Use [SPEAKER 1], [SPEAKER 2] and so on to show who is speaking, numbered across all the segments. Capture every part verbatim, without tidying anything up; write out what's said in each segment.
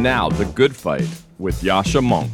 [SPEAKER 1] now, The Good Fight with Yascha Mounk.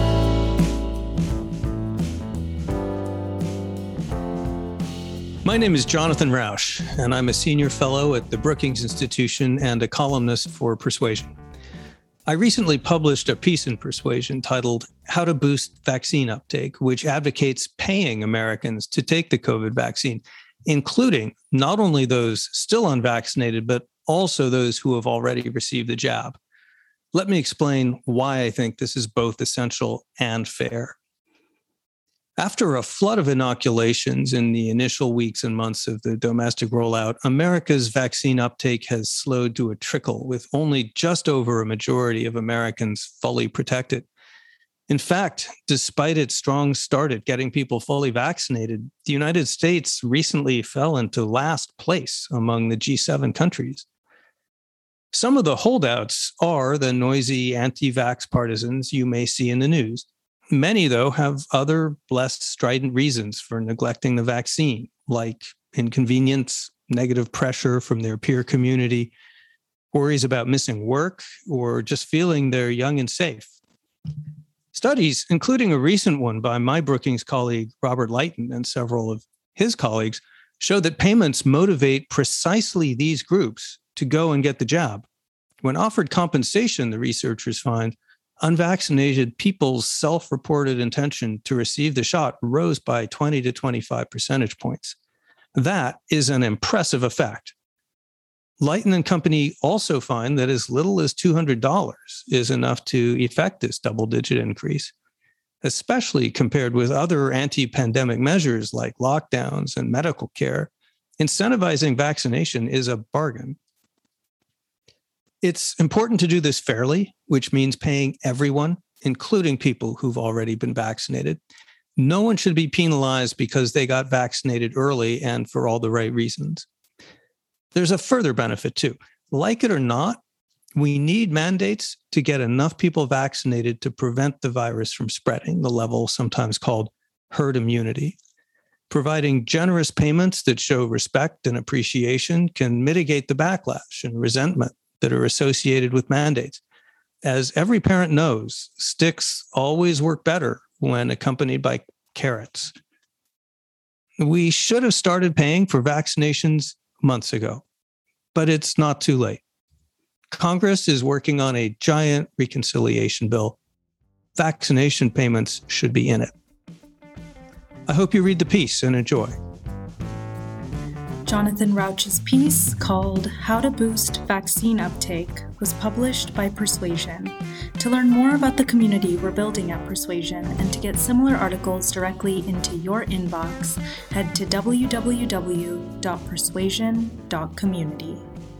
[SPEAKER 2] My name is Jonathan Rauch, and I'm a senior fellow at the Brookings Institution and a columnist for Persuasion. I recently published a piece in Persuasion titled How to Boost Vaccine Uptake, which advocates paying Americans to take the COVID vaccine, including not only those still unvaccinated, but also those who have already received the jab. Let me explain why I think this is both essential and fair. After a flood of inoculations in the initial weeks and months of the domestic rollout, America's vaccine uptake has slowed to a trickle, with only just over a majority of Americans fully protected. In fact, despite its strong start at getting people fully vaccinated, the United States recently fell into last place among the G seven countries. Some of the holdouts are the noisy anti-vax partisans you may see in the news. Many, though, have other less strident reasons for neglecting the vaccine, like inconvenience, negative pressure from their peer community, worries about missing work, or just feeling they're young and safe. Studies, including a recent one by my Brookings colleague, Robert Leighton, and several of his colleagues, show that payments motivate precisely these groups to go and get the jab. When offered compensation, the researchers find, unvaccinated people's self-reported intention to receive the shot rose by twenty to twenty-five percentage points. That is an impressive effect. Leighton and company also find that as little as two hundred dollars is enough to effect this double-digit increase, especially compared with other anti-pandemic measures like lockdowns and medical care. Incentivizing vaccination is a bargain. It's important to do this fairly, which means paying everyone, including people who've already been vaccinated. No one should be penalized because they got vaccinated early and for all the right reasons. There's a further benefit too. Like it or not, we need mandates to get enough people vaccinated to prevent the virus from spreading, the level sometimes called herd immunity. Providing generous payments that show respect and appreciation can mitigate the backlash and resentment that are associated with mandates. As every parent knows, sticks always work better when accompanied by carrots. We should have started paying for vaccinations months ago, but it's not too late. Congress is working on a giant reconciliation bill. Vaccination payments should be in it. I hope you read the piece and enjoy.
[SPEAKER 3] Jonathan Rauch's piece, called How to Boost Vaccine Uptake, was published by Persuasion. To learn more about the community we're building at Persuasion and to get similar articles directly into your inbox, head to w w w dot persuasion dot community.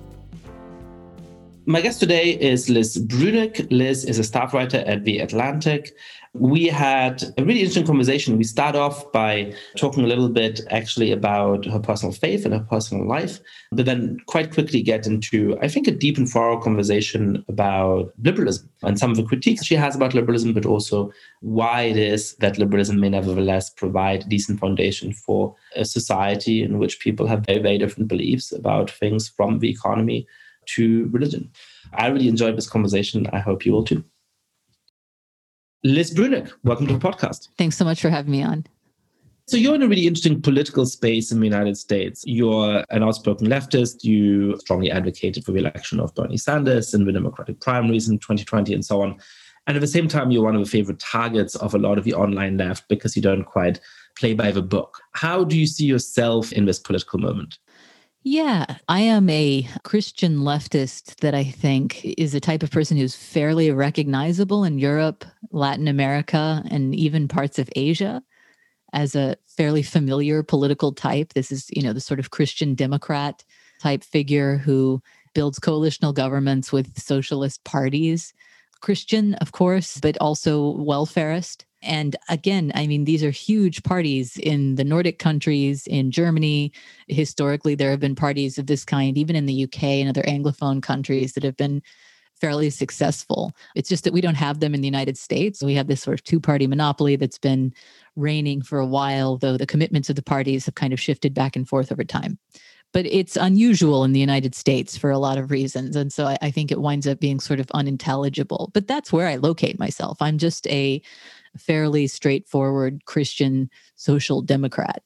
[SPEAKER 4] My guest today is Liz Brunick. Liz is a staff writer at The Atlantic. We had a really interesting conversation. We start off by talking a little bit actually about her personal faith and her personal life, but then quite quickly get into, I think, a deep and thorough conversation about liberalism and some of the critiques she has about liberalism, but also why it is that liberalism may nevertheless provide a decent foundation for a society in which people have very, very different beliefs about things, from the economy to religion. I really enjoyed this conversation. I hope you will too. Liz Brunick, welcome to the podcast.
[SPEAKER 5] Thanks so much for having me on.
[SPEAKER 4] So you're in a really interesting political space in the United States. You're an outspoken leftist. You strongly advocated for the election of Bernie Sanders in the Democratic primaries in twenty twenty and so on. And at the same time, you're one of the favorite targets of a lot of the online left because you don't quite play by the book. How do you see yourself in this political moment?
[SPEAKER 5] Yeah, I am a Christian leftist that I think is a type of person who's fairly recognizable in Europe, Latin America, and even parts of Asia as a fairly familiar political type. This is, you know, the sort of Christian Democrat type figure who builds coalitional governments with socialist parties. Christian, of course, but also welfarist. And again, I mean, these are huge parties in the Nordic countries, in Germany. Historically, there have been parties of this kind, even in the U K and other Anglophone countries, that have been fairly successful. It's just that we don't have them in the United States. We have this sort of two-party monopoly that's been reigning for a while, though the commitments of the parties have kind of shifted back and forth over time. But it's unusual in the United States for a lot of reasons. And so I, I think it winds up being sort of unintelligible. But that's where I locate myself. I'm just a fairly straightforward Christian social democrat.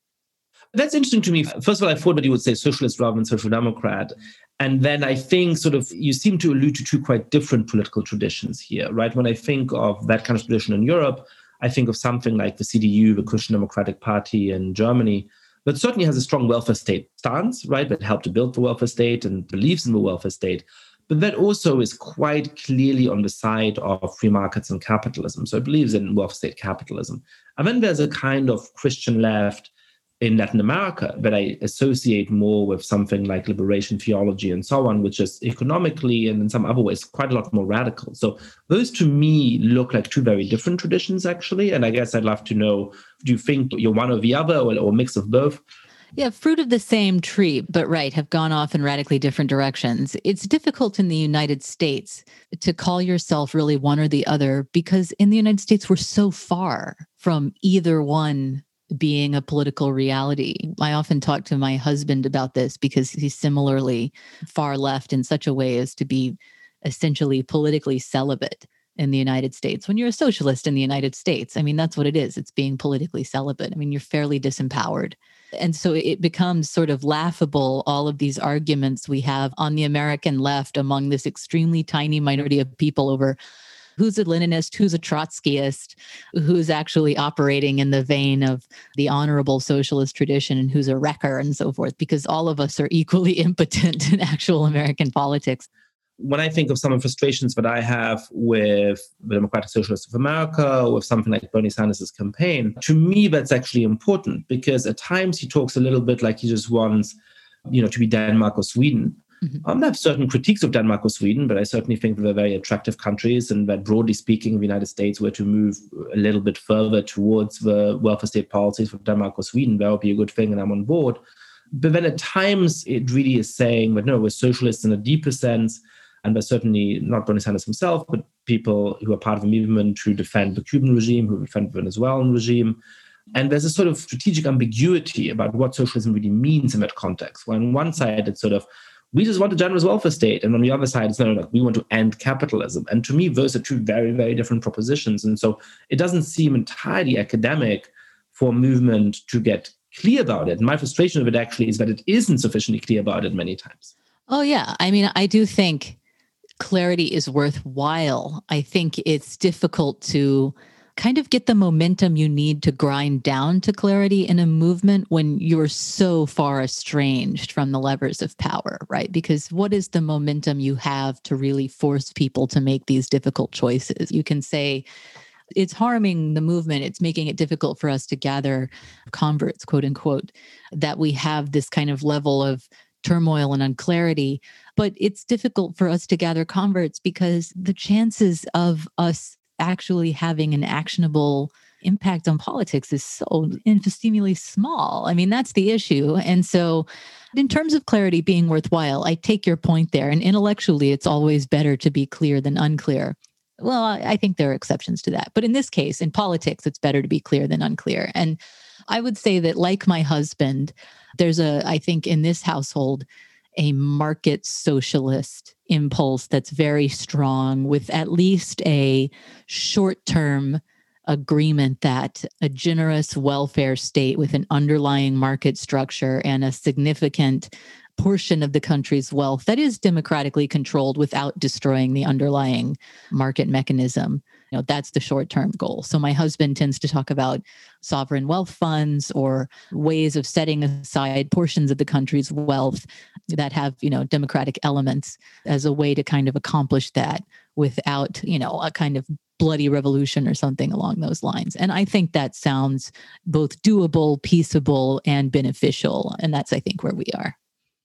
[SPEAKER 4] That's interesting to me. First of all, I thought that you would say socialist rather than social democrat. And then I think sort of you seem to allude to two quite different political traditions here, right? When I think of that kind of tradition in Europe, I think of something like the C D U, the Christian Democratic Party in Germany, that certainly has a strong welfare state stance, right? That helped to build the welfare state and believes in the welfare state. But that also is quite clearly on the side of free markets and capitalism. So it believes in welfare state capitalism. And then there's a kind of Christian left in Latin America that I associate more with something like liberation theology and so on, which is economically and in some other ways quite a lot more radical. So those to me look like two very different traditions, actually. And I guess I'd love to know, do you think you're one or the other or, or a mix of both?
[SPEAKER 5] Yeah, fruit of the same tree, but right, have gone off in radically different directions. It's difficult in the United States to call yourself really one or the other because in the United States, we're so far from either one being a political reality. I often talk to my husband about this because he's similarly far left in such a way as to be essentially politically celibate in the United States. When you're a socialist in the United States, I mean, that's what it is. It's being politically celibate. I mean, you're fairly disempowered. And so it becomes sort of laughable, all of these arguments we have on the American left among this extremely tiny minority of people over who's a Leninist, who's a Trotskyist, who's actually operating in the vein of the honorable socialist tradition, and who's a wrecker and so forth, because all of us are equally impotent in actual American politics.
[SPEAKER 4] When I think of some of the frustrations that I have with the Democratic Socialists of America, or with something like Bernie Sanders' campaign, to me, that's actually important because at times he talks a little bit like he just wants, you know, to be Denmark or Sweden. Mm-hmm. Um, I have certain critiques of Denmark or Sweden, but I certainly think they're very attractive countries and that broadly speaking, the United States were to move a little bit further towards the welfare state policies of Denmark or Sweden, that would be a good thing and I'm on board. But then at times it really is saying, but no, we're socialists in a deeper sense. And there's certainly not Bernie Sanders himself, but people who are part of a movement to defend the Cuban regime, who defend the Venezuelan regime. And there's a sort of strategic ambiguity about what socialism really means in that context. Where on one side, it's sort of, we just want a generous welfare state. And on the other side, it's no, no, no, we want to end capitalism. And to me, those are two very, very different propositions. And so it doesn't seem entirely academic for a movement to get clear about it. And my frustration of it actually is that it isn't sufficiently clear about it many times.
[SPEAKER 5] Oh, yeah. I mean, I do think clarity is worthwhile. I think it's difficult to kind of get the momentum you need to grind down to clarity in a movement when you're so far estranged from the levers of power, right? Because what is the momentum you have to really force people to make these difficult choices? You can say, it's harming the movement. It's making it difficult for us to gather converts, quote unquote, that we have this kind of level of turmoil and unclarity. But it's difficult for us to gather converts because the chances of us actually having an actionable impact on politics is so infinitesimally small. I mean, that's the issue. And so in terms of clarity being worthwhile, I take your point there. And intellectually, it's always better to be clear than unclear. Well, I think there are exceptions to that. But in this case, in politics, it's better to be clear than unclear. And I would say that, like my husband, there's a, I think in this household, a market socialist impulse that's very strong, with at least a short-term agreement that a generous welfare state with an underlying market structure and a significant portion of the country's wealth that is democratically controlled without destroying the underlying market mechanism. You know, that's the short-term goal. So my husband tends to talk about sovereign wealth funds or ways of setting aside portions of the country's wealth that have, you know, democratic elements as a way to kind of accomplish that without, you know, a kind of bloody revolution or something along those lines. And I think that sounds both doable, peaceable, and beneficial. And that's, I think, where we are.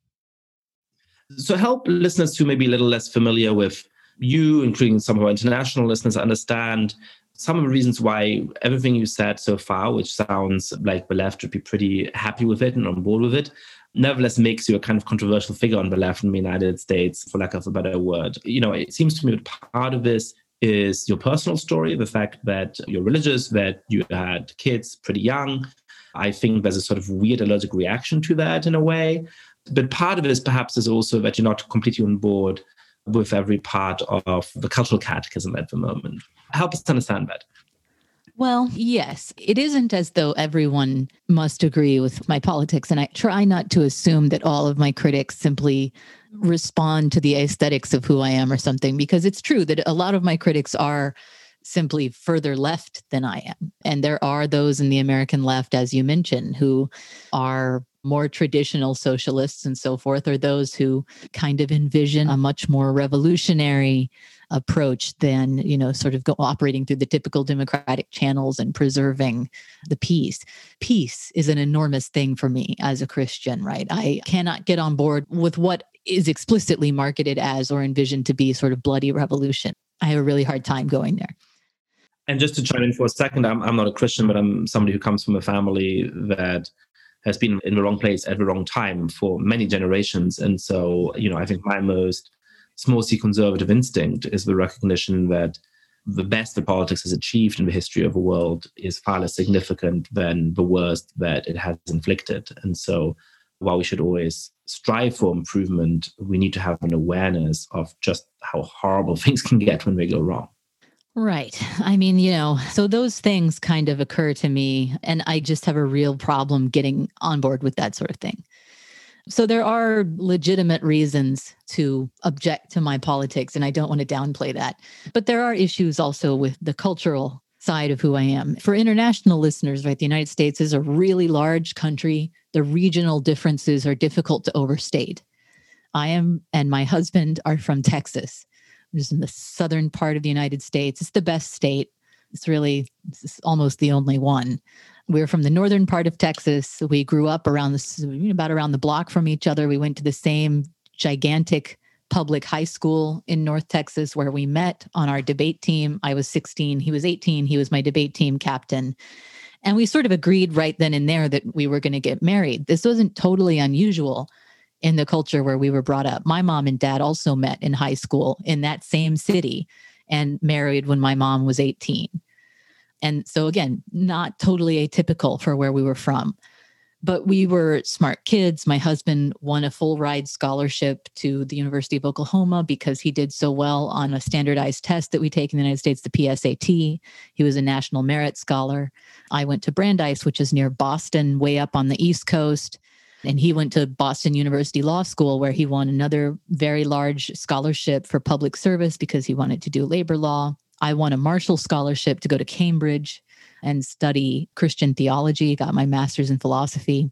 [SPEAKER 4] So help listeners who may be a little less familiar with you, including some of our international listeners, understand some of the reasons why everything you said so far, which sounds like the left would be pretty happy with it and on board with it, nevertheless makes you a kind of controversial figure on the left in the United States, for lack of a better word. You know, it seems to me that part of this is your personal story, the fact that you're religious, that you had kids pretty young. I think there's a sort of weird allergic reaction to that in a way. But part of it is perhaps is also that you're not completely on board with every part of the cultural catechism at the moment. Help us understand that.
[SPEAKER 5] Well, yes, it isn't as though everyone must agree with my politics. And I try not to assume that all of my critics simply respond to the aesthetics of who I am or something, because it's true that a lot of my critics are simply further left than I am. And there are those in the American left, as you mentioned, who are more traditional socialists and so forth, or those who kind of envision a much more revolutionary approach than, you know, sort of go operating through the typical democratic channels and preserving the peace. Peace is an enormous thing for me as a Christian, right? I cannot get on board with what is explicitly marketed as or envisioned to be sort of bloody revolution. I have a really hard time going there.
[SPEAKER 4] And just to chime in for a second, I'm, I'm not a Christian, but I'm somebody who comes from a family that has been in the wrong place at the wrong time for many generations. And so, you know, I think my most small c conservative instinct is the recognition that the best that politics has achieved in the history of the world is far less significant than the worst that it has inflicted. And so while we should always strive for improvement, we need to have an awareness of just how horrible things can get when they go wrong.
[SPEAKER 5] Right. I mean, you know, so those things kind of occur to me, and I just have a real problem getting on board with that sort of thing. So there are legitimate reasons to object to my politics, and I don't want to downplay that. But there are issues also with the cultural side of who I am. For international listeners, right, the United States is a really large country. The regional differences are difficult to overstate. I am, and my husband are from Texas, which is in the southern part of the United States. It's the best state. It's really it's almost the only one. We're from the northern part of Texas. We grew up around the, about around the block from each other. We went to the same gigantic public high school in North Texas where we met on our debate team. I was sixteen. He was eighteen. He was my debate team captain. And we sort of agreed right then and there that we were going to get married. This wasn't totally unusual in the culture where we were brought up. My mom and dad also met in high school in that same city and married when my mom was eighteen. And so again, not totally atypical for where we were from. But we were smart kids. My husband won a full ride scholarship to the University of Oklahoma because he did so well on a standardized test that we take in the United States, the P S A T. He was a National Merit Scholar. I went to Brandeis, which is near Boston, way up on the East Coast. And he went to Boston University Law School, where he won another very large scholarship for public service because he wanted to do labor law. I won a Marshall Scholarship to go to Cambridge and study Christian theology, got my master's in philosophy.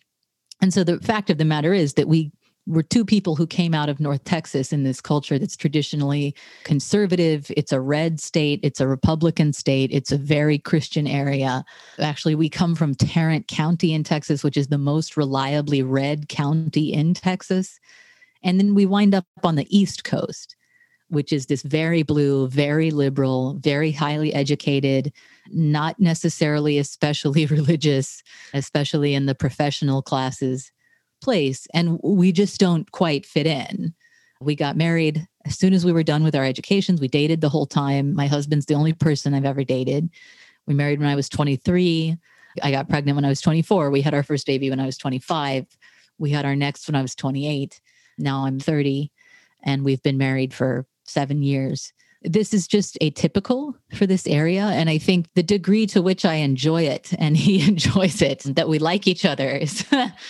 [SPEAKER 5] And so the fact of the matter is that we were two people who came out of North Texas in this culture that's traditionally conservative. It's a red state. It's a Republican state. It's a very Christian area. Actually, we come from Tarrant County in Texas, which is the most reliably red county in Texas. And then we wind up on the East Coast, which is this very blue, very liberal, very highly educated, not necessarily especially religious, especially in the professional classes place. And we just don't quite fit in. We got married as soon as we were done with our educations. We dated the whole time. My husband's the only person I've ever dated. We married when I was twenty-three. I got pregnant when I was twenty-four. We had our first baby when I was twenty-five. We had our next when I was twenty-eight. Now I'm thirty, and we've been married for seven years. This is just atypical for this area. And I think the degree to which I enjoy it and he enjoys it, that we like each other is,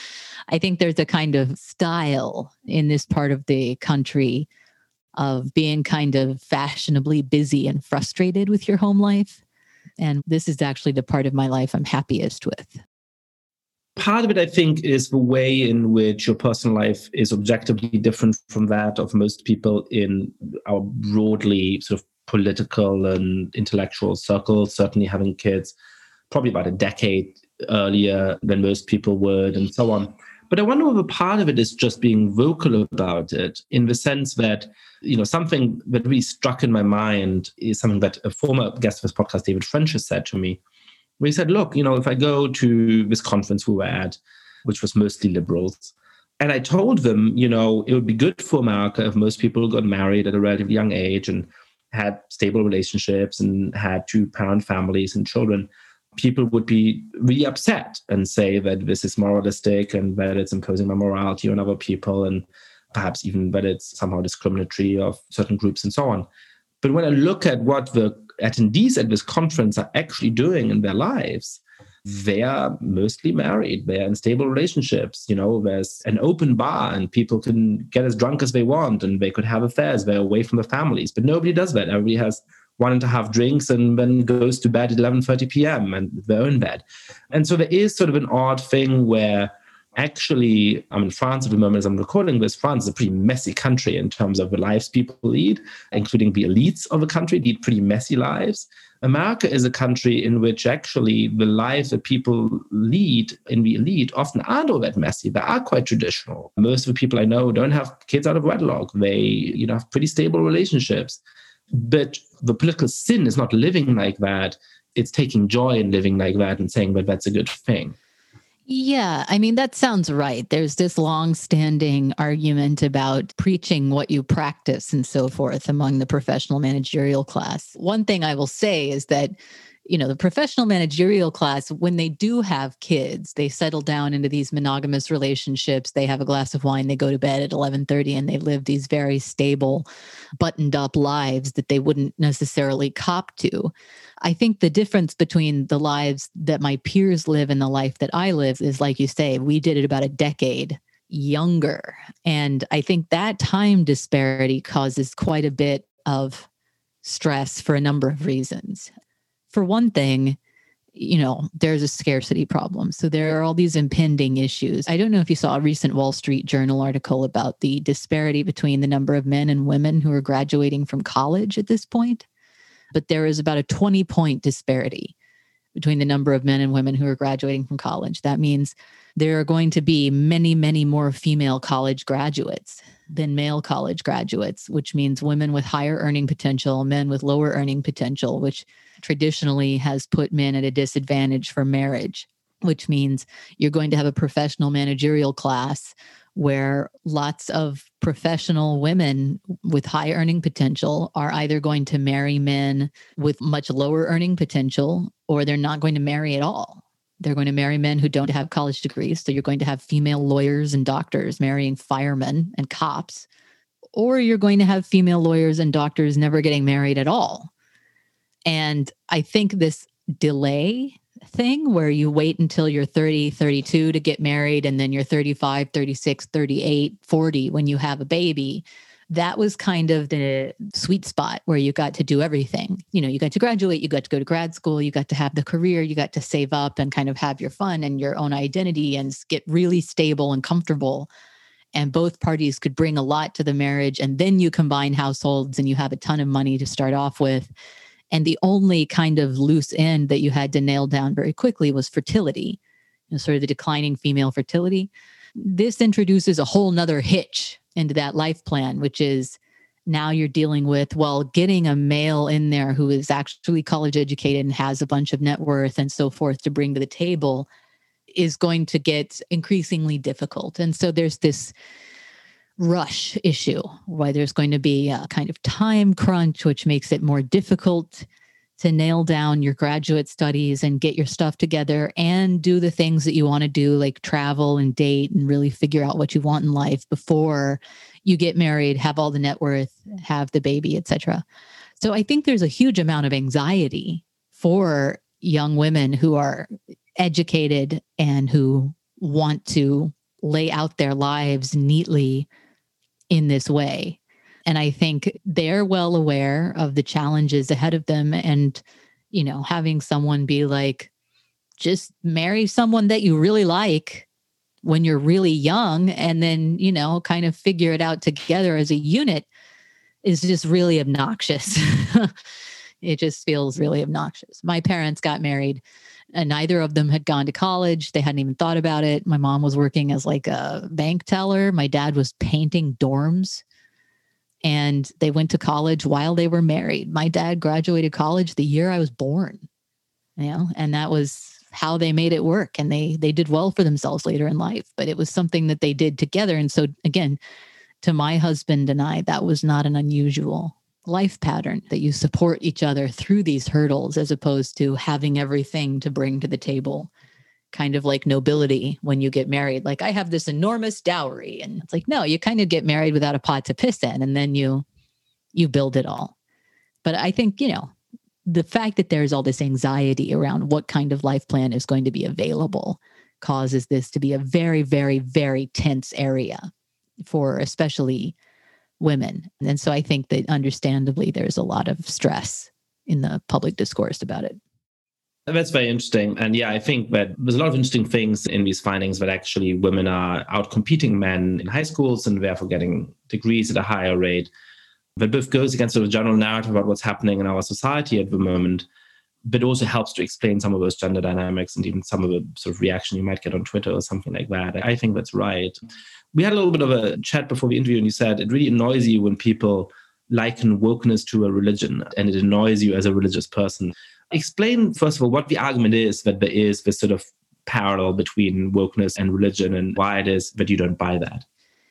[SPEAKER 5] I think there's a kind of style in this part of the country of being kind of fashionably busy and frustrated with your home life. And this is actually the part of my life I'm happiest with.
[SPEAKER 4] Part of it, I think, is the way in which your personal life is objectively different from that of most people in our broadly sort of political and intellectual circles, certainly having kids probably about a decade earlier than most people would, and so on. But I wonder whether part of it is just being vocal about it, in the sense that, you know, something that really struck in my mind is something that a former guest of this podcast, David French, has said to me. We said, look, you know, if I go to this conference we were at, which was mostly liberals, and I told them, you know, it would be good for America if most people got married at a relatively young age and had stable relationships and had two-parent families and children. people would be really upset and say that this is moralistic and that it's imposing my morality on other people, and perhaps even that it's somehow discriminatory of certain groups and so on. But when I look at what the attendees at this conference are actually doing in their lives, they are mostly married. They are in stable relationships. You know, there's an open bar and people can get as drunk as they want and they could have affairs. They're away from their families. But nobody does that. Everybody has one and a half drinks and then goes to bed at eleven thirty p.m. and their own bed. And so there is sort of an odd thing where actually, I'm in France at the moment as I'm recording this. France is a pretty messy country in terms of the lives people lead, including the elites of the country lead pretty messy lives. America is a country in which actually the lives that people lead in the elite often aren't all that messy. They are quite traditional. Most of the people I know don't have kids out of wedlock. They, you know, have pretty stable relationships. But the political sin is not living like that. It's taking joy in living like that and saying that that's a good thing.
[SPEAKER 5] Yeah, I mean, that sounds right. There's this long-standing argument about preaching what you practice and so forth among the professional managerial class. One thing I will say is that, you know, the professional managerial class, when they do have kids, they settle down into these monogamous relationships. They have a glass of wine, they go to bed at eleven thirty, and they live these very stable, buttoned up lives that they wouldn't necessarily cop to. I think the difference between the lives that my peers live and the life that I live is, like you say, we did it about a decade younger. And I think that time disparity causes quite a bit of stress for a number of reasons. For one thing, you know, there's a scarcity problem. So there are all these impending issues. I don't know if you saw a recent Wall Street Journal article about the disparity between the number of men and women who are graduating from college at this point. But there is about a twenty point disparity between the number of men and women who are graduating from college. That means there are going to be many, many more female college graduates than male college graduates, which means women with higher earning potential, men with lower earning potential, which traditionally has put men at a disadvantage for marriage, which means you're going to have a professional managerial class where lots of professional women with high earning potential are either going to marry men with much lower earning potential, or they're not going to marry at all. They're going to marry men who don't have college degrees. So you're going to have female lawyers and doctors marrying firemen and cops, or you're going to have female lawyers and doctors never getting married at all. And I think this delay thing where you wait until you're thirty, thirty-two to get married, and then you're thirty-five, thirty-six, thirty-eight, forty when you have a baby, that was kind of the sweet spot where you got to do everything. You know, you got to graduate, you got to go to grad school, you got to have the career, you got to save up and kind of have your fun and your own identity and get really stable and comfortable. And both parties could bring a lot to the marriage. And then you combine households and you have a ton of money to start off with. And the only kind of loose end that you had to nail down very quickly was fertility, you know, sort of the declining female fertility. This introduces a whole nother hitch into that life plan, which is now you're dealing with, well, getting a male in there who is actually college educated and has a bunch of net worth and so forth to bring to the table is going to get increasingly difficult. And so there's this rush issue, why there's going to be a kind of time crunch, which makes it more difficult to nail down your graduate studies and get your stuff together and do the things that you want to do, like travel and date and really figure out what you want in life before you get married, have all the net worth, have the baby, et cetera. So I think there's a huge amount of anxiety for young women who are educated and who want to lay out their lives neatly in this way. And I think they're well aware of the challenges ahead of them. And, you know, having someone be like, just marry someone that you really like when you're really young and then, you know, kind of figure it out together as a unit is just really obnoxious. It just feels really obnoxious. My parents got married and neither of them had gone to college. They hadn't even thought about it. My mom was working as like a bank teller. My dad was painting dorms. And they went to college while they were married. My dad graduated college the year I was born, you know, and that was how they made it work. And they they did well for themselves later in life, but it was something that they did together. And so again, to my husband and I, that was not an unusual life pattern, that you support each other through these hurdles as opposed to having everything to bring to the table, kind of like nobility when you get married. Like, I have this enormous dowry. And it's like, no, you kind of get married without a pot to piss in, and then you you build it all. But I think, you know, the fact that there's all this anxiety around what kind of life plan is going to be available causes this to be a very, very, very tense area for especially women. And so I think that understandably, there's a lot of stress in the public discourse about it.
[SPEAKER 4] That's very interesting. And yeah, I think that there's a lot of interesting things in these findings, that actually women are outcompeting men in high schools and therefore getting degrees at a higher rate. That both goes against sort of general narrative about what's happening in our society at the moment, but also helps to explain some of those gender dynamics and even some of the sort of reaction you might get on Twitter or something like that. I think that's right. We had a little bit of a chat before the interview, and you said it really annoys you when people liken wokeness to a religion, and it annoys you as a religious person. Explain, first of all, what the argument is that there is this sort of parallel between wokeness and religion, and why it is that you don't buy that.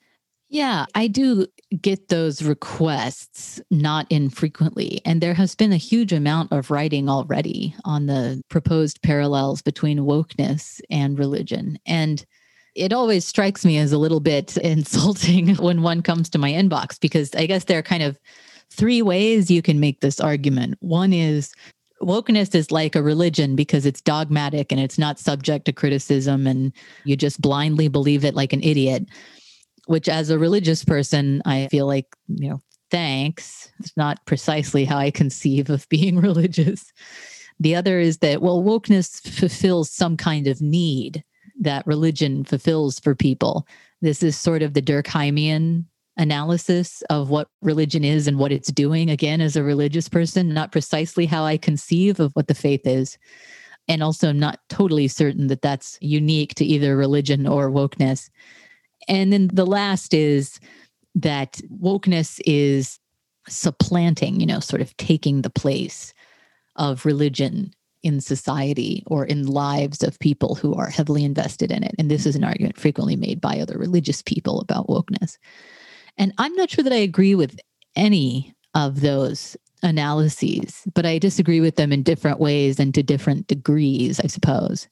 [SPEAKER 5] Yeah, I do get those requests not infrequently. And there has been a huge amount of writing already on the proposed parallels between wokeness and religion. And it always strikes me as a little bit insulting when one comes to my inbox, because I guess there are kind of three ways you can make this argument. One is wokeness is like a religion because it's dogmatic and it's not subject to criticism, and you just blindly believe it like an idiot. Which, as a religious person, I feel like, you know, thanks. It's not precisely how I conceive of being religious. The other is that, well, wokeness fulfills some kind of need that religion fulfills for people. This is sort of the Durkheimian analysis of what religion is and what it's doing, again, as a religious person, not precisely how I conceive of what the faith is. And also not totally certain that that's unique to either religion or wokeness. And then the last is that wokeness is supplanting, you know, sort of taking the place of religion in society or in lives of people who are heavily invested in it. And this is an argument frequently made by other religious people about wokeness. And I'm not sure that I agree with any of those analyses, but I disagree with them in different ways and to different degrees, I suppose.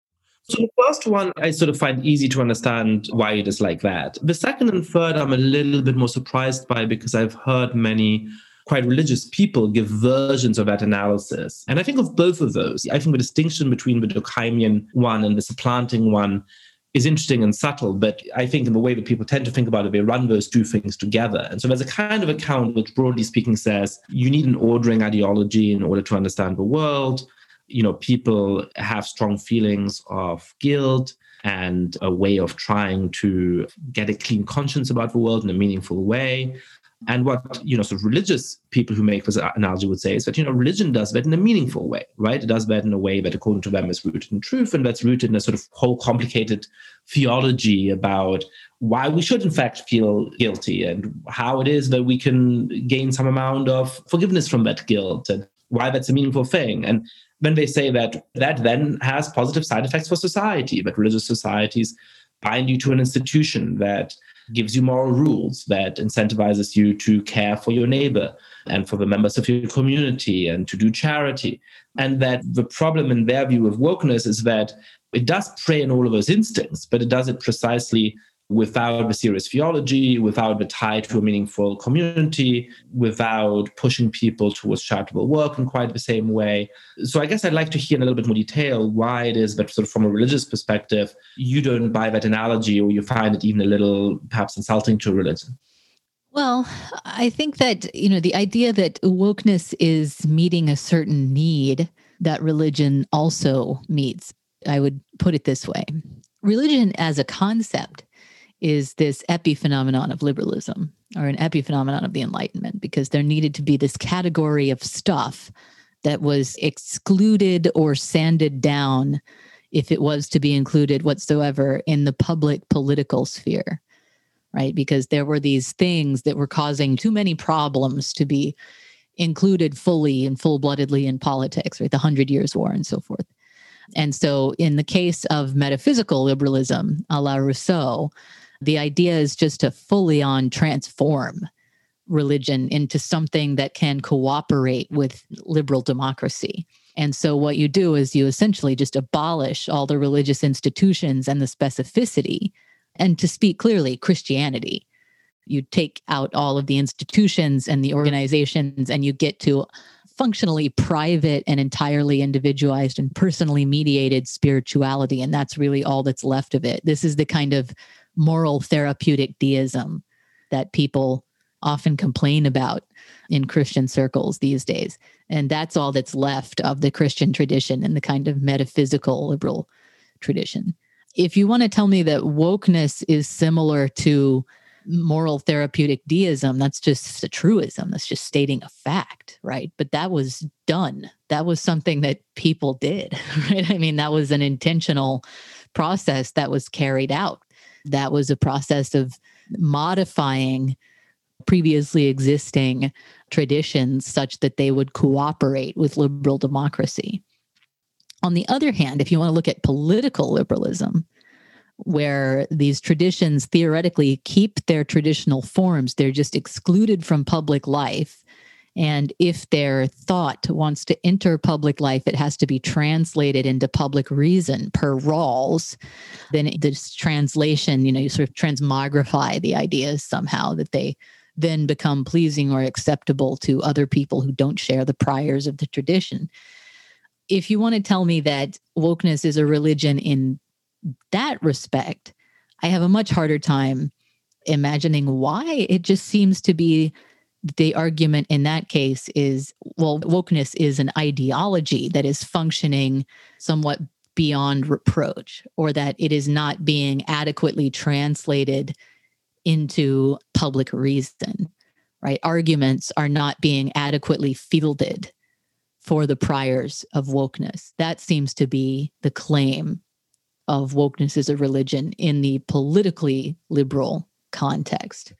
[SPEAKER 4] So the first one, I sort of find easy to understand why it is like that. The second and third, I'm a little bit more surprised by, because I've heard many quite religious people give versions of that analysis. And I think of both of those. I think the distinction between the Durkheimian one and the supplanting one is interesting and subtle, but I think in the way that people tend to think about it, they run those two things together. And so there's a kind of account which, broadly speaking, says you need an ordering ideology in order to understand the world. You know, people have strong feelings of guilt and a way of trying to get a clean conscience about the world in a meaningful way. And what, you know, sort of religious people who make this analogy would say is that, you know, religion does that in a meaningful way, right? It does that in a way that, according to them, is rooted in truth, and that's rooted in a sort of whole complicated theology about why we should, in fact, feel guilty and how it is that we can gain some amount of forgiveness from that guilt and why that's a meaningful thing. And when they say that, that then has positive side effects for society, that religious societies bind you to an institution that gives you moral rules, that incentivizes you to care for your neighbor and for the members of your community and to do charity. And that the problem in their view of wokeness is that it does prey on all of those instincts, but it does it precisely without the serious theology, without the tie to a meaningful community, without pushing people towards charitable work in quite the same way. So I guess I'd like to hear in a little bit more detail why it is that, sort of from a religious perspective, you don't buy that analogy, or you find it even a little perhaps insulting to religion.
[SPEAKER 5] Well, I think that, you know, the idea that wokeness is meeting a certain need that religion also meets, I would put it this way. Religion as a concept is this epiphenomenon of liberalism, or an epiphenomenon of the Enlightenment, because there needed to be this category of stuff that was excluded or sanded down, if it was to be included whatsoever, in the public political sphere, right? Because there were these things that were causing too many problems to be included fully and full-bloodedly in politics, right? The Hundred Years' War and so forth. And so in the case of metaphysical liberalism, a la Rousseau, the idea is just to fully on transform religion into something that can cooperate with liberal democracy. And so what you do is you essentially just abolish all the religious institutions and the specificity. And to speak clearly, Christianity. You take out all of the institutions and the organizations, and you get to functionally private and entirely individualized and personally mediated spirituality. And that's really all that's left of it. This is the kind of moral therapeutic deism that people often complain about in Christian circles these days. And that's all that's left of the Christian tradition and the kind of metaphysical liberal tradition. If you want to tell me that wokeness is similar to moral therapeutic deism, that's just a truism. That's just stating a fact, right? But that was done. That was something that people did, right? I mean, that was an intentional process that was carried out. That was a process of modifying previously existing traditions such that they would cooperate with liberal democracy. On the other hand, if you want to look at political liberalism, where these traditions theoretically keep their traditional forms, they're just excluded from public life. And if their thought wants to enter public life, it has to be translated into public reason per Rawls. Then this translation, you know, you sort of transmogrify the ideas somehow that they then become pleasing or acceptable to other people who don't share the priors of the tradition. If you want to tell me that wokeness is a religion in that respect, I have a much harder time imagining why. It just seems to be the argument in that case is, well, wokeness is an ideology that is functioning somewhat beyond reproach, or that it is not being adequately translated into public reason, right? Arguments are not being adequately fielded for the priors of wokeness. That seems to be the claim of wokeness as a religion in the politically liberal context.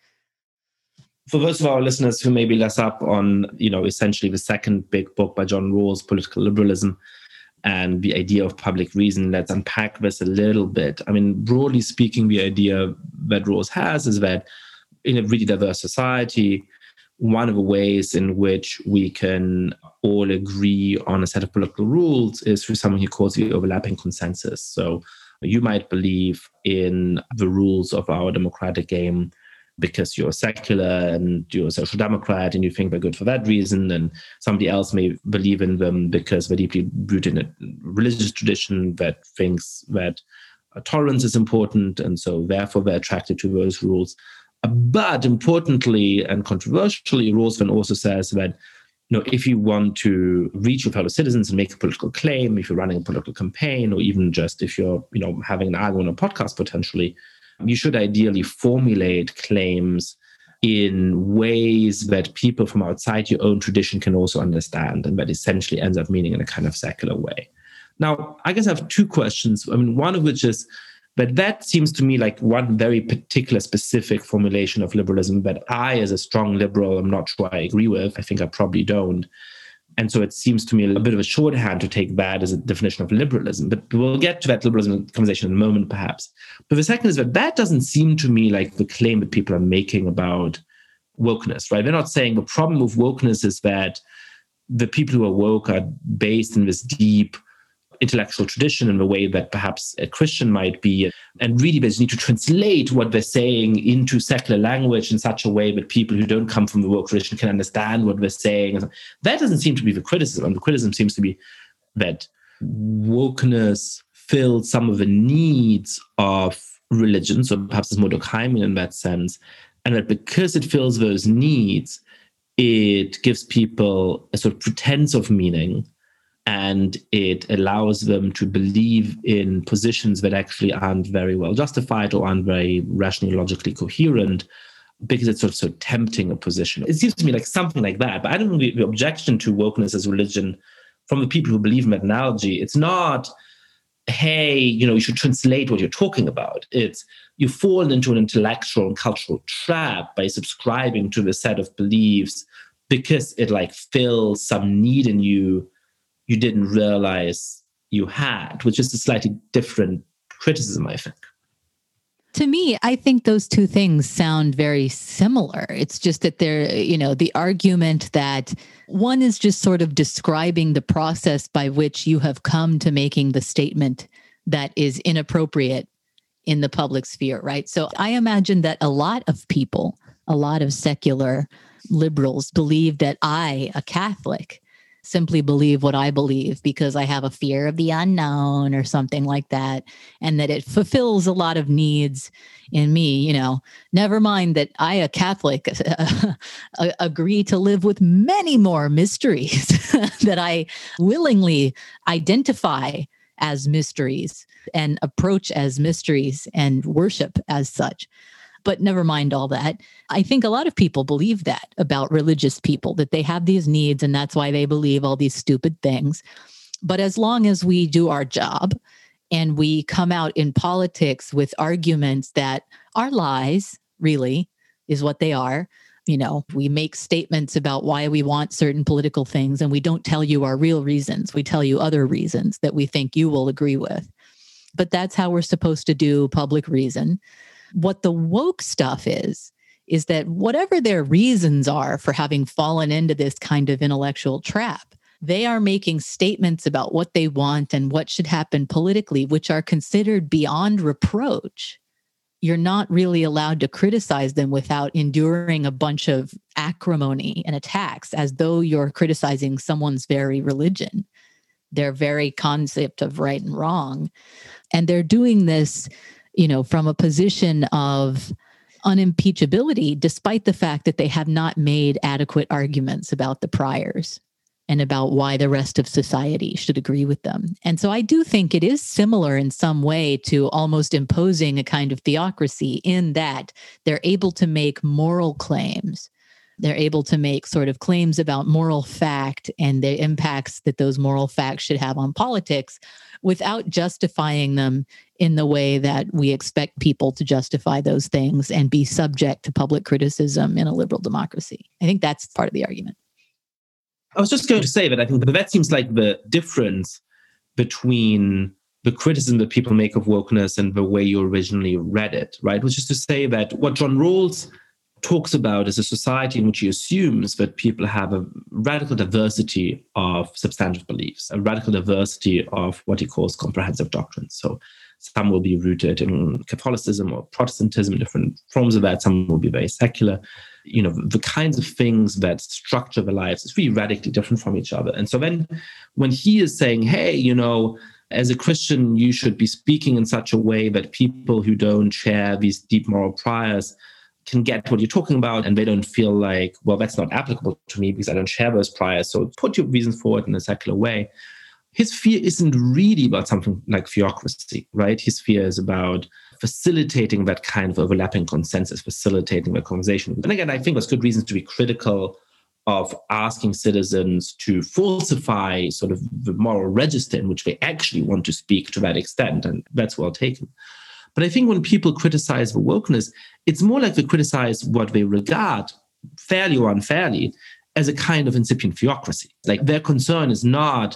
[SPEAKER 4] For those of our listeners who may be less up on, you know, essentially the second big book by John Rawls, Political Liberalism, and the idea of public reason, let's unpack this a little bit. I mean, broadly speaking, the idea that Rawls has is that in a really diverse society, one of the ways in which we can all agree on a set of political rules is through something he calls the overlapping consensus. So you might believe in the rules of our democratic game because you're secular and you're a social democrat and you think they're good for that reason, and somebody else may believe in them because they're deeply rooted in a religious tradition that thinks that tolerance is important, and so therefore they're attracted to those rules. But importantly and controversially, Rawls then also says that, you know, if you want to reach your fellow citizens and make a political claim, if you're running a political campaign, or even just if you're, you know, having an argument on a podcast potentially, you should ideally formulate claims in ways that people from outside your own tradition can also understand, and that essentially ends up meaning in a kind of secular way. Now, I guess I have two questions. I mean, one of which is that that seems to me like one very particular specific formulation of liberalism that I, as a strong liberal, I'm not sure I agree with. I think I probably don't. And so it seems to me a bit of a shorthand to take that as a definition of liberalism. But we'll get to that liberalism conversation in a moment, perhaps. But the second is that that doesn't seem to me like the claim that people are making about wokeness, right? They're not saying the problem with wokeness is that the people who are woke are based in this deep intellectual tradition in the way that perhaps a Christian might be. And really, they just need to translate what they're saying into secular language in such a way that people who don't come from the woke tradition can understand what they're saying. That doesn't seem to be the criticism. The criticism seems to be that wokeness fills some of the needs of religion, so perhaps it's more Durkheimian in that sense, and that because it fills those needs, it gives people a sort of pretense of meaning, and it allows them to believe in positions that actually aren't very well justified or aren't very rationally, logically coherent, because it's sort of so tempting a position. It seems to me like something like that. But I don't know the, the objection to wokeness as religion from the people who believe in that analogy. It's not, hey, you know, you should translate what you're talking about. It's you fall into an intellectual and cultural trap by subscribing to the set of beliefs because it like fills some need in you you didn't realize you had, which is a slightly different criticism, I think.
[SPEAKER 5] To me, I think those two things sound very similar. It's just that they're, you know, the argument that one is just sort of describing the process by which you have come to making the statement that is inappropriate in the public sphere, right? So I imagine that a lot of people, a lot of secular liberals believe that I, a Catholic, simply believe what I believe because I have a fear of the unknown or something like that, and that it fulfills a lot of needs in me. You know, never mind that I, a Catholic, uh, agree to live with many more mysteries that I willingly identify as mysteries and approach as mysteries and worship as such. But never mind all that. I think a lot of people believe that about religious people, that they have these needs and that's why they believe all these stupid things. But as long as we do our job and we come out in politics with arguments that are lies, really, is what they are. You know, we make statements about why we want certain political things and we don't tell you our real reasons. We tell you other reasons that we think you will agree with. But that's how we're supposed to do public reason. What the woke stuff is, is that whatever their reasons are for having fallen into this kind of intellectual trap, they are making statements about what they want and what should happen politically, which are considered beyond reproach. You're not really allowed to criticize them without enduring a bunch of acrimony and attacks as though you're criticizing someone's very religion, their very concept of right and wrong. And they're doing this, you know, from a position of unimpeachability, despite the fact that they have not made adequate arguments about the priors and about why the rest of society should agree with them. And so I do think it is similar in some way to almost imposing a kind of theocracy in that they're able to make moral claims. They're able to make sort of claims about moral fact and the impacts that those moral facts should have on politics without justifying them in the way that we expect people to justify those things and be subject to public criticism in a liberal democracy. I think that's part of the argument.
[SPEAKER 4] I was just going to say that I think that, that seems like the difference between the criticism that people make of wokeness and the way you originally read it, right? Which is to say that what John Rawls talks about is a society in which he assumes that people have a radical diversity of substantive beliefs, a radical diversity of what he calls comprehensive doctrines. So some will be rooted in Catholicism or Protestantism, different forms of that. Some will be very secular. You know, the kinds of things that structure their lives is really radically different from each other. And so then when he is saying, hey, you know, as a Christian, you should be speaking in such a way that people who don't share these deep moral priors can get what you're talking about, and they don't feel like, well, that's not applicable to me because I don't share those priors. So put your reasons forward in a secular way. His fear isn't really about something like theocracy, right? His fear is about facilitating that kind of overlapping consensus, facilitating that conversation. And again, I think there's good reasons to be critical of asking citizens to falsify sort of the moral register in which they actually want to speak to that extent, and that's well taken. But I think when people criticize the wokeness, it's more like they criticize what they regard, fairly or unfairly, as a kind of incipient theocracy. Like their concern is not,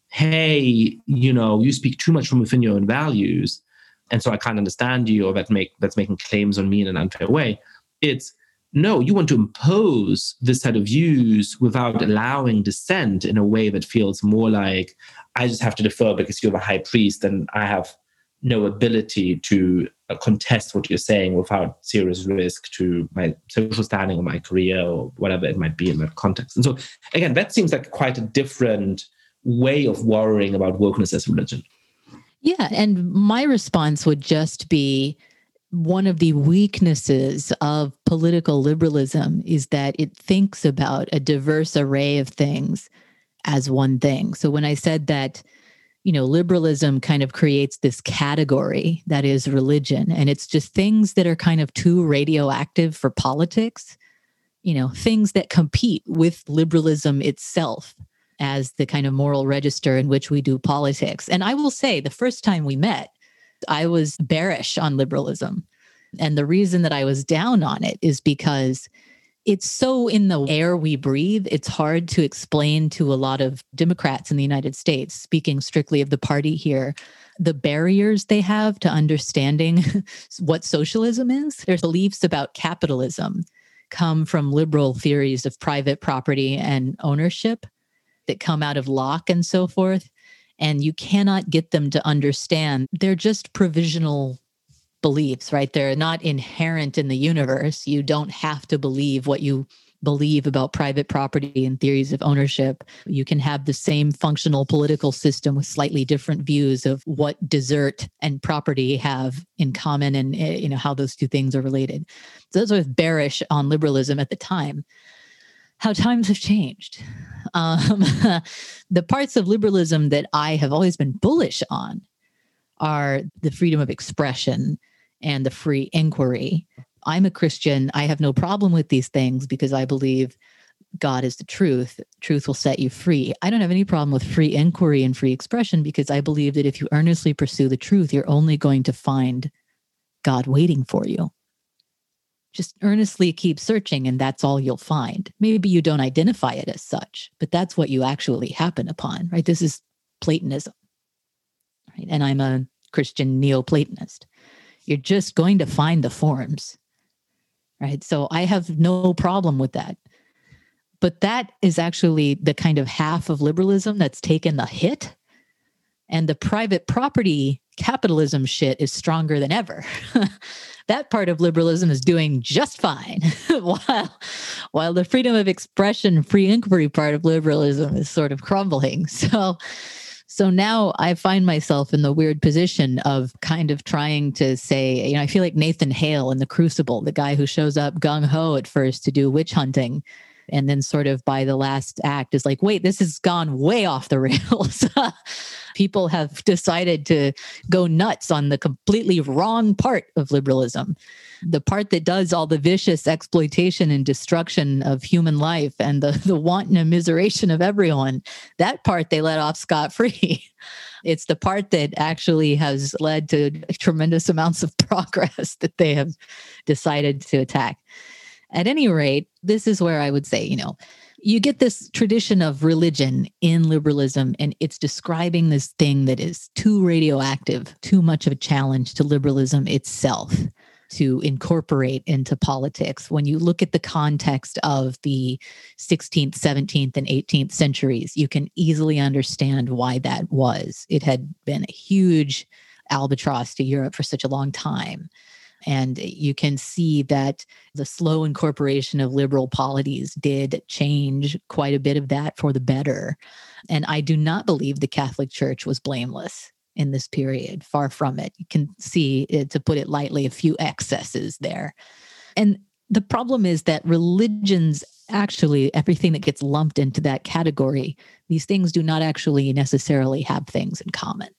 [SPEAKER 4] hey, you know, you speak too much from within your own values, and so I can't understand you, or that make that's making claims on me in an unfair way. It's, no, you want to impose this set of views without allowing dissent in a way that feels more like, I just have to defer because you're the high priest and I have no ability to uh, contest what you're saying without serious risk to my social standing or my career or whatever it might be in that context. And so, again, that seems like quite a different way of worrying about wokeness as religion.
[SPEAKER 5] Yeah, and my response would just be, one of the weaknesses of political liberalism is that it thinks about a diverse array of things as one thing. So when I said that, you know, liberalism kind of creates this category that is religion, and it's just things that are kind of too radioactive for politics, you know, things that compete with liberalism itself as the kind of moral register in which we do politics. And I will say, the first time we met, I was bearish on liberalism. And the reason that I was down on it is because it's so in the air we breathe. It's hard to explain to a lot of Democrats in the United States, speaking strictly of the party here, the barriers they have to understanding what socialism is. Their beliefs about capitalism come from liberal theories of private property and ownership that come out of Locke and so forth. And you cannot get them to understand. They're just provisional beliefs, right? They're not inherent in the universe. You don't have to believe what you believe about private property and theories of ownership. You can have the same functional political system with slightly different views of what desert and property have in common and, you know, how those two things are related. So those were bearish on liberalism at the time. How times have changed. Um, the parts of liberalism that I have always been bullish on are the freedom of expression and the free inquiry. I'm a Christian. I have no problem with these things because I believe God is the truth. Truth will set you free. I don't have any problem with free inquiry and free expression because I believe that if you earnestly pursue the truth, you're only going to find God waiting for you. Just earnestly keep searching and that's all you'll find. Maybe you don't identify it as such, but that's what you actually happen upon, right? This is Platonism, right? And I'm a Christian Neoplatonist. You're just going to find the forms. Right. So I have no problem with that. But that is actually the kind of half of liberalism that's taken the hit. And the private property capitalism shit is stronger than ever. That part of liberalism is doing just fine. while, while the freedom of expression, free inquiry part of liberalism is sort of crumbling. So So now I find myself in the weird position of kind of trying to say, you know, I feel like Nathan Hale in The Crucible, the guy who shows up gung-ho at first to do witch hunting. And then sort of by the last act is like, wait, this has gone way off the rails. People have decided to go nuts on the completely wrong part of liberalism. The part that does all the vicious exploitation and destruction of human life and the, the wanton immiseration of everyone, that part they let off scot-free. It's the part that actually has led to tremendous amounts of progress that they have decided to attack. At any rate, this is where I would say, you know, you get this tradition of religion in liberalism, and it's describing this thing that is too radioactive, too much of a challenge to liberalism itself to incorporate into politics. When you look at the context of the sixteenth, seventeenth, and eighteenth centuries, you can easily understand why that was. It had been a huge albatross to Europe for such a long time. And you can see that the slow incorporation of liberal polities did change quite a bit of that for the better. And I do not believe the Catholic Church was blameless in this period. Far from it. You can see, to put it lightly, a few excesses there. And the problem is that religions, actually, everything that gets lumped into that category, these things do not actually necessarily have things in common.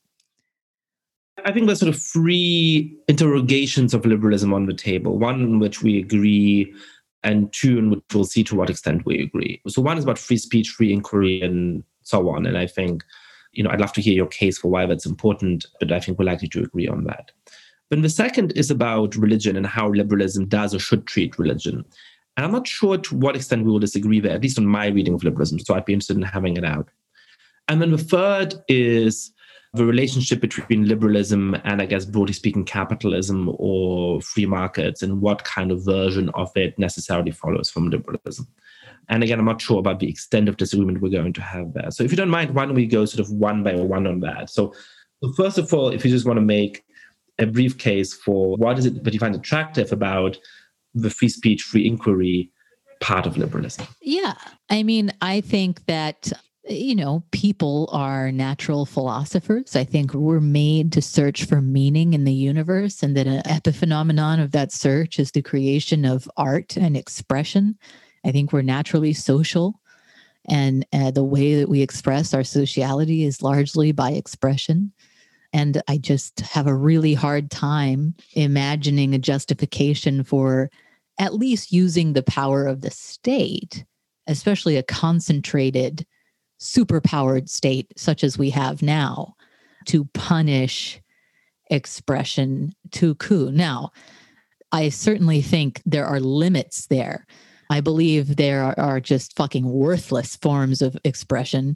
[SPEAKER 4] I think there's sort of three interrogations of liberalism on the table. One in which we agree, and two in which we'll see to what extent we agree. So one is about free speech, free inquiry, and so on. And I think, you know, I'd love to hear your case for why that's important, but I think we're likely to agree on that. But the second is about religion and how liberalism does or should treat religion. And I'm not sure to what extent we will disagree there, at least on my reading of liberalism. So I'd be interested in having it out. And then the third is the relationship between liberalism and, I guess, broadly speaking, capitalism or free markets, and what kind of version of it necessarily follows from liberalism. And again, I'm not sure about the extent of disagreement we're going to have there. So if you don't mind, why don't we go sort of one by one on that? So first of all, if you just want to make a brief case for what is it that you find attractive about the free speech, free inquiry part of liberalism.
[SPEAKER 5] Yeah. I mean, I think that, you know, people are natural philosophers. I think we're made to search for meaning in the universe, and that an epiphenomenon of that search is the creation of art and expression. I think we're naturally social, and uh, the way that we express our sociality is largely by expression. And I just have a really hard time imagining a justification for at least using the power of the state, especially a concentrated, superpowered state such as we have now, to punish expression to coup. Now, I certainly think there are limits there. I believe there are, are just fucking worthless forms of expression,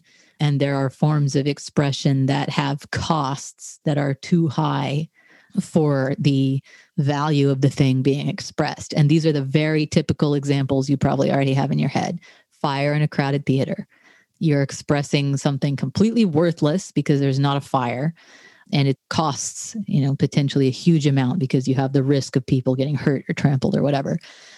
[SPEAKER 5] And there are forms of expression that have costs that are too high for the value of the thing being expressed. And these are the very typical examples you probably already have in your head. Fire in a crowded theater. You're expressing something completely worthless because there's not a fire. And it costs, you know, potentially a huge amount because you have the risk of people getting hurt or trampled or whatever.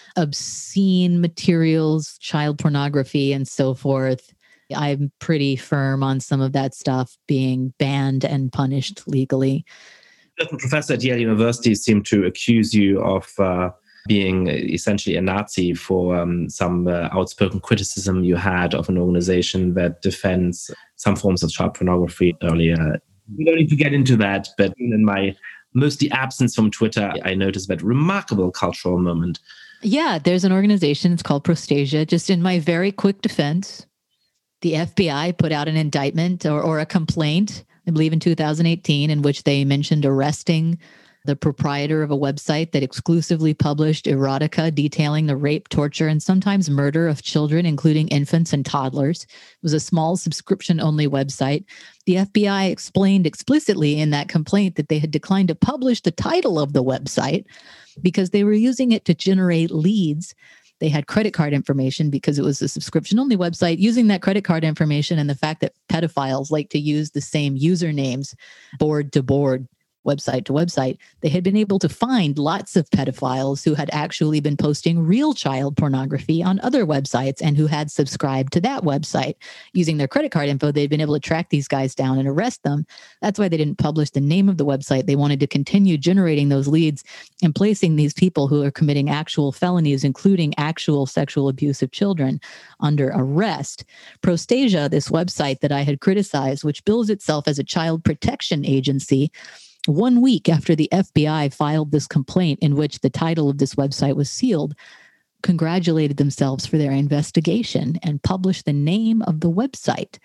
[SPEAKER 5] Obscene materials, child pornography, and so forth. I'm pretty firm on some of that stuff being banned and punished legally.
[SPEAKER 4] A professor at Yale University seemed to accuse you of uh, being essentially a Nazi for um, some uh, outspoken criticism you had of an organization that defends some forms of child pornography earlier. We don't need to get into that, but in my mostly absence from Twitter, I noticed that remarkable cultural moment.
[SPEAKER 5] Yeah, there's an organization, it's called Prostasia. Just in my very quick defense, the F B I put out an indictment or, or a complaint, I believe in two thousand eighteen, in which they mentioned arresting the proprietor of a website that exclusively published erotica detailing the rape, torture, and sometimes murder of children, including infants and toddlers. It was a small subscription-only website. The F B I explained explicitly in that complaint that they had declined to publish the title of the website because they were using it to generate leads. They had credit card information because it was a subscription-only website. Using that credit card information and the fact that pedophiles like to use the same usernames board to board, website to website, they had been able to find lots of pedophiles who had actually been posting real child pornography on other websites and who had subscribed to that website. Using their credit card info, they'd been able to track these guys down and arrest them. That's why they didn't publish the name of the website. They wanted to continue generating those leads and placing these people who are committing actual felonies, including actual sexual abuse of children, under arrest. Prostasia, this website that I had criticized, which bills itself as a child protection agency, one week after the F B I filed this complaint in which the title of this website was sealed, congratulated themselves for their investigation and published the name of the website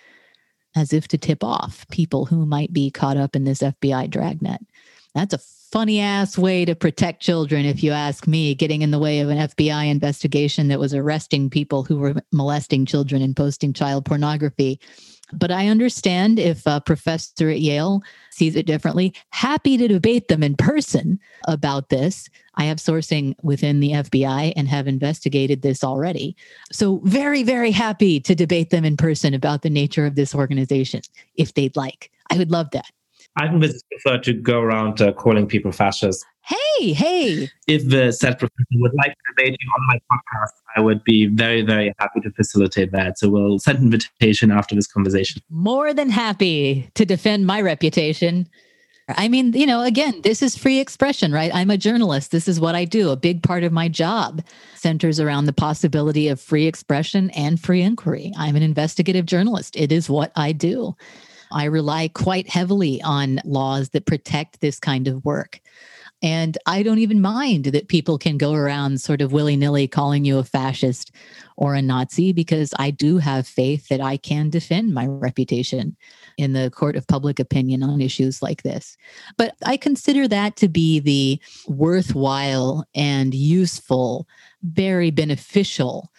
[SPEAKER 5] as if to tip off people who might be caught up in this F B I dragnet. That's a funny ass way to protect children, if you ask me, getting in the way of an F B I investigation that was arresting people who were molesting children and posting child pornography. But I understand if a professor at Yale sees it differently. Happy to debate them in person about this. I have sourcing within the F B I and have investigated this already. So very, very happy to debate them in person about the nature of this organization, if they'd like. I would love that.
[SPEAKER 4] I would prefer to go around uh, calling people fascists.
[SPEAKER 5] Hey, hey.
[SPEAKER 4] If the said professor would like to debate you on my podcast, I would be very, very happy to facilitate that. So we'll send an invitation after this conversation.
[SPEAKER 5] More than happy to defend my reputation. I mean, you know, again, this is free expression, right? I'm a journalist. This is what I do. A big part of my job centers around the possibility of free expression and free inquiry. I'm an investigative journalist. It is what I do. I rely quite heavily on laws that protect this kind of work. And I don't even mind that people can go around sort of willy-nilly calling you a fascist or a Nazi, because I do have faith that I can defend my reputation in the court of public opinion on issues like this. But I consider that to be the worthwhile and useful, very beneficial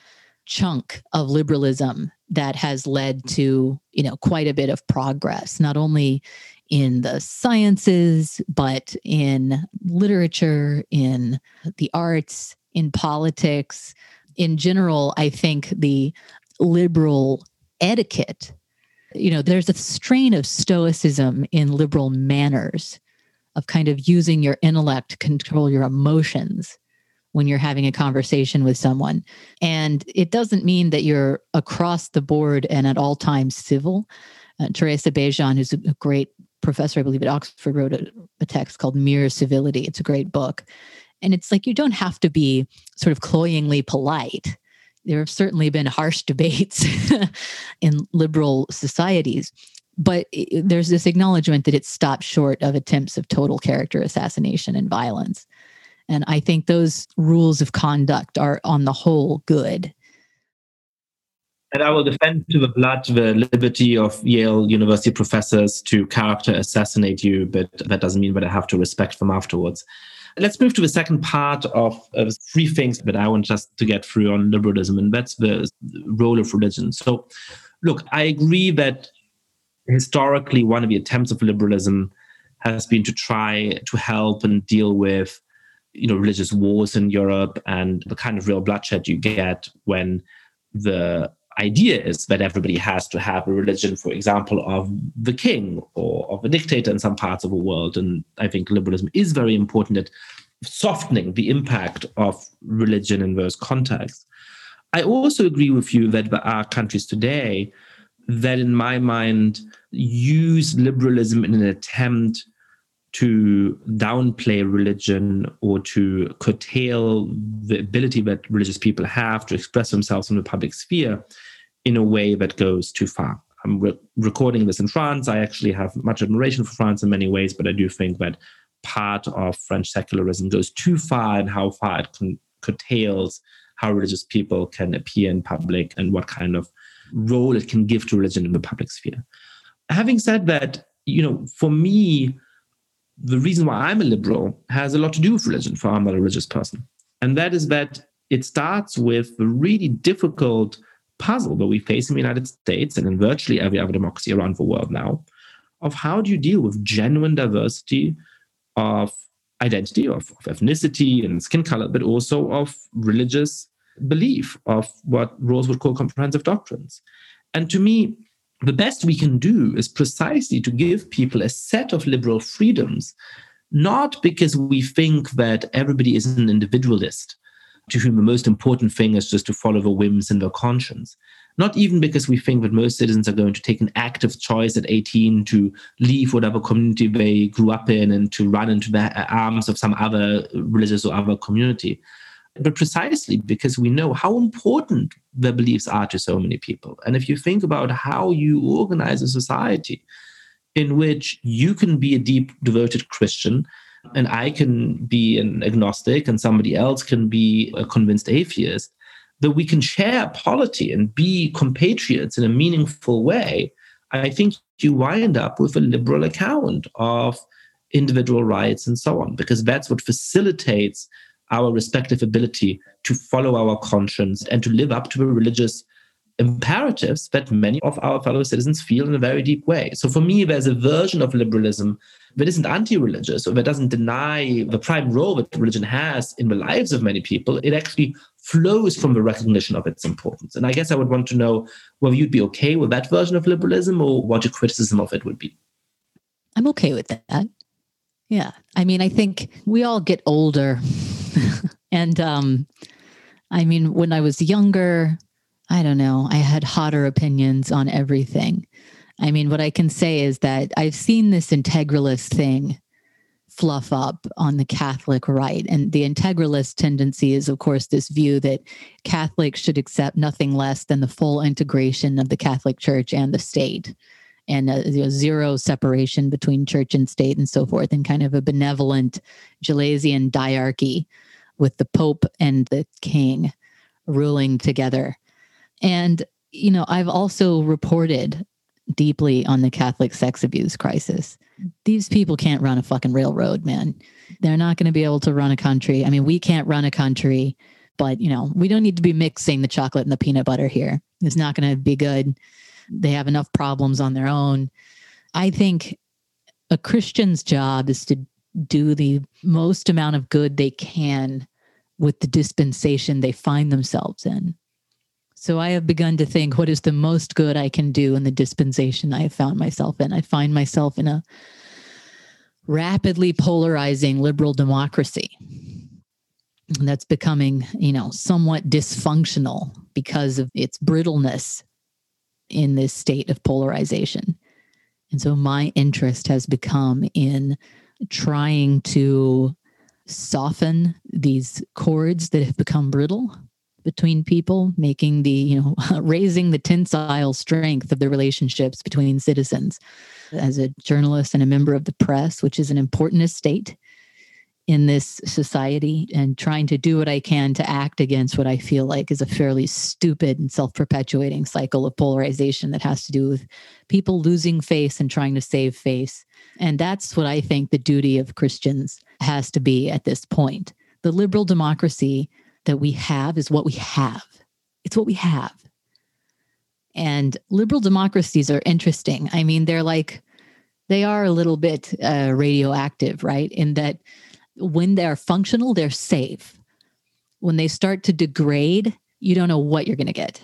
[SPEAKER 5] chunk of liberalism that has led to, you know, quite a bit of progress, not only in the sciences, but in literature, in the arts, in politics. In general, I think the liberal etiquette, you know, there's a strain of stoicism in liberal manners, of kind of using your intellect to control your emotions when you're having a conversation with someone. And it doesn't mean that you're across the board and at all times civil. Uh, Teresa Bejan, who's a great professor, I believe at Oxford, wrote a, a text called Mere Civility. It's a great book. And it's like, you don't have to be sort of cloyingly polite. There have certainly been harsh debates in liberal societies, but it, there's this acknowledgement that it stopped short of attempts of total character assassination and violence. And I think those rules of conduct are, on the whole, good.
[SPEAKER 4] And I will defend to the blood the liberty of Yale University professors to character assassinate you, but that doesn't mean that I have to respect them afterwards. Let's move to the second part of uh, three things that I want just to get through on liberalism, and that's the role of religion. So look, I agree that historically one of the attempts of liberalism has been to try to help and deal with, you know, religious wars in Europe and the kind of real bloodshed you get when the idea is that everybody has to have a religion, for example, of the king or of a dictator in some parts of the world. And I think liberalism is very important at softening the impact of religion in those contexts. I also agree with you that there are countries today that, in my mind, use liberalism in an attempt to downplay religion or to curtail the ability that religious people have to express themselves in the public sphere in a way that goes too far. I'm re- recording this in France. I actually have much admiration for France in many ways, but I do think that part of French secularism goes too far in how far it con- curtails how religious people can appear in public and what kind of role it can give to religion in the public sphere. Having said that, you know, for me, the reason why I'm a liberal has a lot to do with religion, for I'm not a religious person. And that is that it starts with the really difficult puzzle that we face in the United States and in virtually every other democracy around the world now, of how do you deal with genuine diversity of identity, of, of ethnicity and skin color, but also of religious belief, of what Rawls would call comprehensive doctrines. And to me, the best we can do is precisely to give people a set of liberal freedoms, not because we think that everybody is an individualist to whom the most important thing is just to follow the whims in their conscience. Not even because we think that most citizens are going to take an active choice at eighteen to leave whatever community they grew up in and to run into the arms of some other religious or other community, but precisely because we know how important their beliefs are to so many people. And if you think about how you organize a society in which you can be a deep, devoted Christian, and I can be an agnostic, and somebody else can be a convinced atheist, that we can share polity and be compatriots in a meaningful way, I think you wind up with a liberal account of individual rights and so on, because that's what facilitates our respective ability to follow our conscience and to live up to the religious imperatives that many of our fellow citizens feel in a very deep way. So for me, there's a version of liberalism that isn't anti-religious or that doesn't deny the prime role that religion has in the lives of many people. It actually flows from the recognition of its importance. And I guess I would want to know whether you'd be okay with that version of liberalism or what your criticism of it would be.
[SPEAKER 5] I'm okay with that. Yeah. I mean, I think we all get older. and um, I mean, when I was younger, I don't know, I had hotter opinions on everything. I mean, what I can say is that I've seen this integralist thing fluff up on the Catholic right. And the integralist tendency is, of course, this view that Catholics should accept nothing less than the full integration of the Catholic Church and the state, and a, you know, zero separation between church and state and so forth, and kind of a benevolent Gelasian diarchy with the Pope and the King ruling together. And, you know, I've also reported deeply on the Catholic sex abuse crisis. These people can't run a fucking railroad, man. They're not going to be able to run a country. I mean, we can't run a country, but, you know, we don't need to be mixing the chocolate and the peanut butter here. It's not going to be good. They have enough problems on their own. I think a Christian's job is to do the most amount of good they can with the dispensation they find themselves in. So I have begun to think, what is the most good I can do in the dispensation I have found myself in? I find myself in a rapidly polarizing liberal democracy. And that's becoming, you know, somewhat dysfunctional because of its brittleness in this state of polarization. And so my interest has become in trying to soften these cords that have become brittle between people, making the, you know, raising the tensile strength of the relationships between citizens. As a journalist and a member of the press, which is an important estate in this society, and trying to do what I can to act against what I feel like is a fairly stupid and self-perpetuating cycle of polarization that has to do with people losing face and trying to save face. And that's what I think the duty of Christians has to be at this point. The liberal democracy that we have is what we have. It's what we have. And liberal democracies are interesting. I mean, they're like, they are a little bit uh, radioactive, right? In that when they're functional, they're safe. When they start to degrade, you don't know what you're going to get.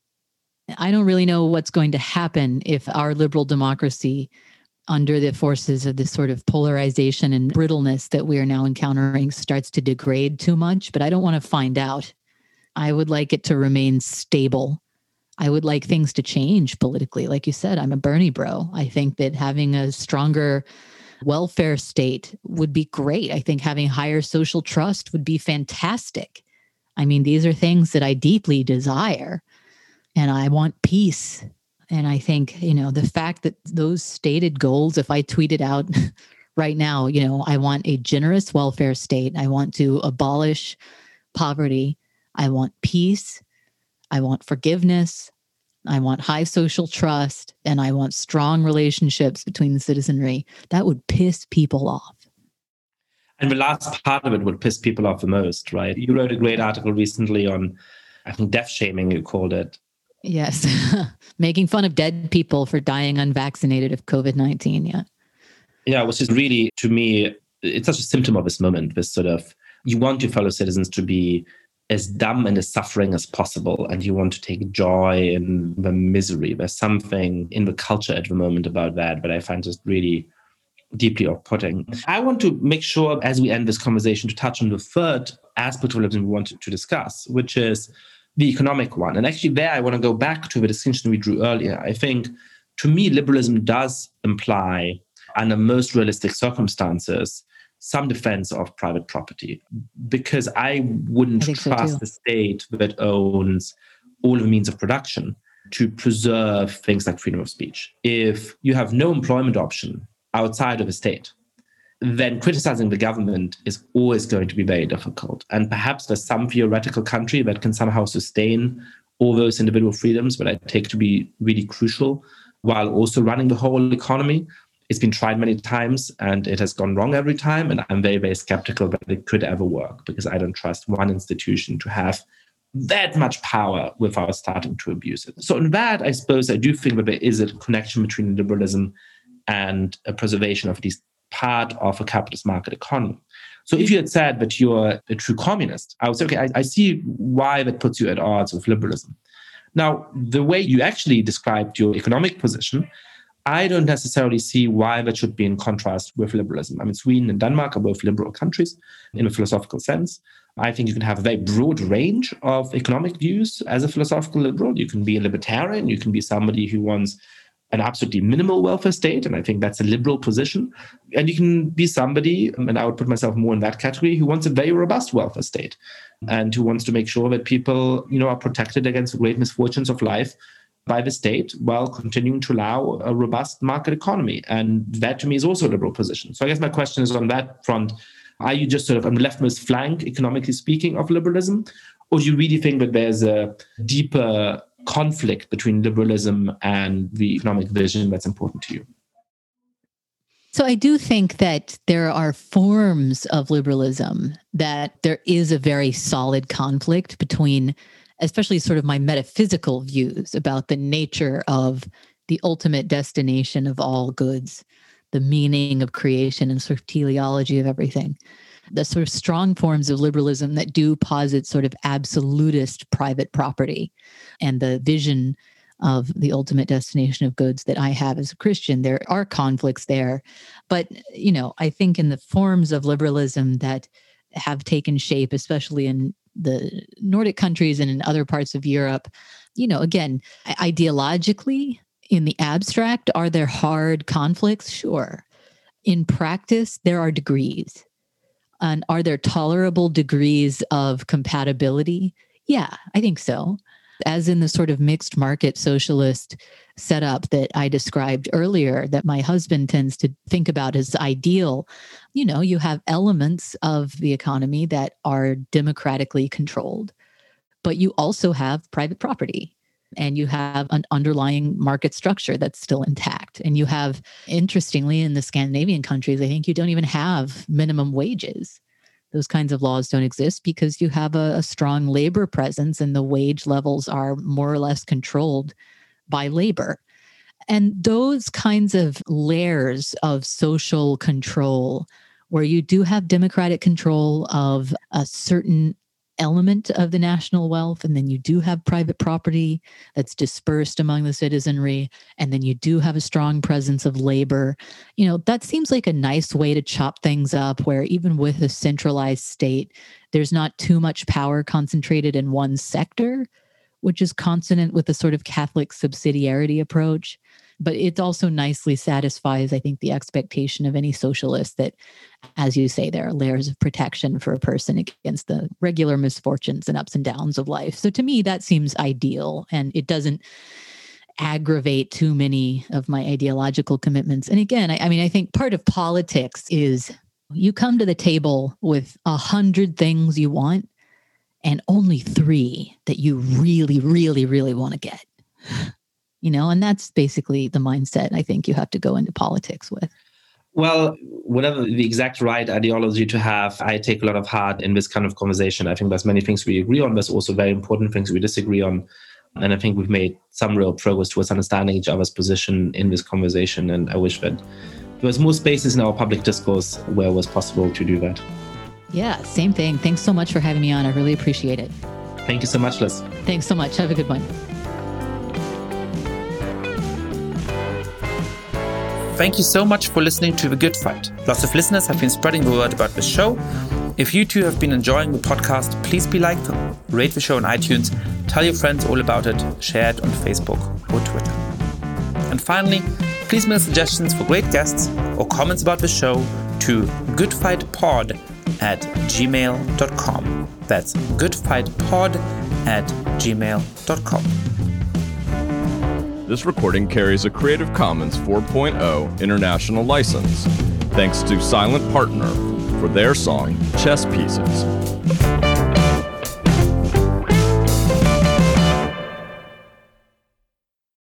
[SPEAKER 5] I don't really know what's going to happen if our liberal democracy, under the forces of this sort of polarization and brittleness that we are now encountering, starts to degrade too much, but I don't want to find out. I would like it to remain stable. I would like things to change politically. Like you said, I'm a Bernie bro. I think that having a stronger welfare state would be great. I think having higher social trust would be fantastic. I mean, these are things that I deeply desire. And I want peace. And I think, you know, the fact that those stated goals, if I tweeted out right now, you know, I want a generous welfare state. I want to abolish poverty. I want peace. I want forgiveness. I want high social trust. And I want strong relationships between the citizenry. That would piss people off.
[SPEAKER 4] And the last part of it would piss people off the most, right? You wrote a great article recently on, I think, death shaming, you called it.
[SPEAKER 5] Yes. Making fun of dead people for dying unvaccinated of COVID nineteen. Yeah.
[SPEAKER 4] Yeah, which is really, to me, it's such a symptom of this moment, this sort of, you want your fellow citizens to be as dumb and as suffering as possible, and you want to take joy in the misery. There's something in the culture at the moment about that that I find just really deeply off-putting. I want to make sure, as we end this conversation, to touch on the third aspect of liberalism we wanted to discuss, which is the economic one. And actually there, I want to go back to the distinction we drew earlier. I think, to me, liberalism does imply, under most realistic circumstances, some defense of private property, because I wouldn't I trust so the state that owns all the means of production to preserve things like freedom of speech. If you have no employment option outside of the state, then criticizing the government is always going to be very difficult. And perhaps there's some theoretical country that can somehow sustain all those individual freedoms that I take to be really crucial while also running the whole economy. It's been tried many times and it has gone wrong every time. And I'm very, very skeptical that it could ever work, because I don't trust one institution to have that much power without starting to abuse it. So in that, I suppose I do think that there is a connection between liberalism and a preservation of at least part of a capitalist market economy. So if you had said that you're a true communist, I would say, okay, I, I see why that puts you at odds with liberalism. Now, the way you actually described your economic position, I don't necessarily see why that should be in contrast with liberalism. I mean, Sweden and Denmark are both liberal countries in a philosophical sense. I think you can have a very broad range of economic views as a philosophical liberal. You can be a libertarian, you can be somebody who wants an absolutely minimal welfare state, and I think that's a liberal position. And you can be somebody, and I would put myself more in that category, who wants a very robust welfare state and who wants to make sure that people, you know, are protected against the great misfortunes of life by the state while continuing to allow a robust market economy. And that, to me, is also a liberal position. So I guess my question is, on that front, are you just sort of on the leftmost flank, economically speaking, of liberalism? Or do you really think that there's a deeper conflict between liberalism and the economic vision that's important to you?
[SPEAKER 5] So I do think that there are forms of liberalism that there is a very solid conflict between, especially sort of my metaphysical views about the nature of the ultimate destination of all goods, the meaning of creation and sort of teleology of everything. The sort of strong forms of liberalism that do posit sort of absolutist private property and the vision of the ultimate destination of goods that I have as a Christian. There are conflicts there. But, you know, I think in the forms of liberalism that have taken shape, especially in the Nordic countries and in other parts of Europe, you know, again, ideologically, in the abstract, are there hard conflicts? Sure. In practice, there are degrees. And are there tolerable degrees of compatibility? Yeah, I think so. As in the sort of mixed market socialist setup that I described earlier, that my husband tends to think about as ideal, you know, you have elements of the economy that are democratically controlled, but you also have private property. And you have an underlying market structure that's still intact. And you have, interestingly, in the Scandinavian countries, I think you don't even have minimum wages. Those kinds of laws don't exist because you have a, a strong labor presence and the wage levels are more or less controlled by labor. And those kinds of layers of social control, where you do have democratic control of a certain element of the national wealth, and then you do have private property that's dispersed among the citizenry, and then you do have a strong presence of labor. You know, that seems like a nice way to chop things up, where even with a centralized state, there's not too much power concentrated in one sector, which is consonant with the sort of Catholic subsidiarity approach. But it also nicely satisfies, I think, the expectation of any socialist that, as you say, there are layers of protection for a person against the regular misfortunes and ups and downs of life. So to me, that seems ideal, and it doesn't aggravate too many of my ideological commitments. And again, I, I mean, I think part of politics is you come to the table with a hundred things you want and only three that you really, really, really want to get. You know, and that's basically the mindset I think you have to go into politics with.
[SPEAKER 4] Well, whatever the exact right ideology to have, I take a lot of heart in this kind of conversation. I think there's many things we agree on. There's also very important things we disagree on. And I think we've made some real progress towards understanding each other's position in this conversation. And I wish that there was more spaces in our public discourse where it was possible to do that.
[SPEAKER 5] Yeah, same thing. Thanks so much for having me on. I really appreciate it.
[SPEAKER 4] Thank you so much, Liz.
[SPEAKER 5] Thanks so much. Have a good one.
[SPEAKER 6] Thank you so much for listening to The Good Fight. Lots of listeners have been spreading the word about the show. If you too have been enjoying the podcast, please be like, rate the show on iTunes, tell your friends all about it, share it on Facebook or Twitter. And finally, please mail suggestions for great guests or comments about the show to goodfightpod at gmail dot com. That's goodfightpod at gmail dot com.
[SPEAKER 1] This recording carries a Creative Commons four point oh international license. Thanks to Silent Partner for their song, Chess Pieces.